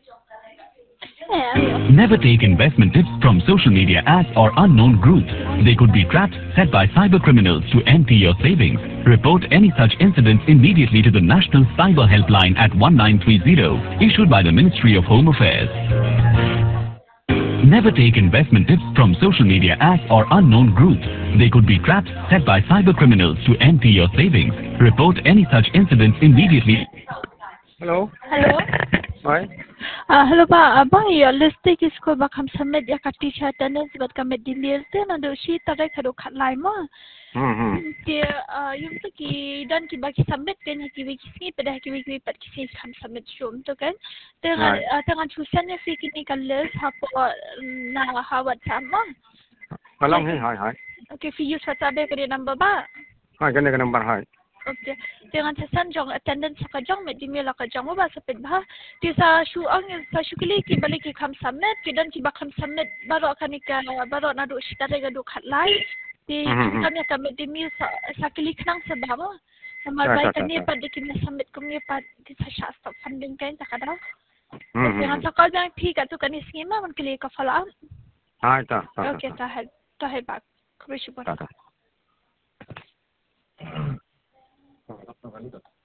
Never take investment tips from social media ads or unknown groups. They could be traps set by cyber criminals to empty your savings. Report any such incidents immediately to the National Cyber Helpline at 1930, issued by the Ministry of Home Affairs. Never take investment tips from social media ads or unknown groups. They could be traps set by cyber criminals to empty your savings. Report any such incidents immediately. Hello. Hello. Hi. Hello ba, abang ya listik isko ba kam submit ya ka teacher attendance bat kam details te na do shi tare ka do khat lai ma. Ke yung to ki dan ki ba ki submit ten ki wi ki pada ki wi pat ki kam submit shum to kan. Tengah tulisan ya fi kini kan list ha po na ha WhatsApp ma. Kalong hai. Okay, fi use WhatsApp ke dia number ba. Hai kan ke number hai. Okay. Dengan sasan jong attendance sa kajong med dimya la kajong ba sa pedba. Ti sa shuang sa shukili ki balik ki kam submit ki dan ki bakam submit baro kanika baro na do shita ga do khatlai. Ti kam ya kam dimya sa kili knang sa ba. Sama bai kan ni pad ki na submit kum ni pad ti sa shasta funding kan sa kada. Dengan sa kajong pi ka tu kan ni schema man kili ka follow up. Hai ta. Okay, ta hai ba. Khushi ba.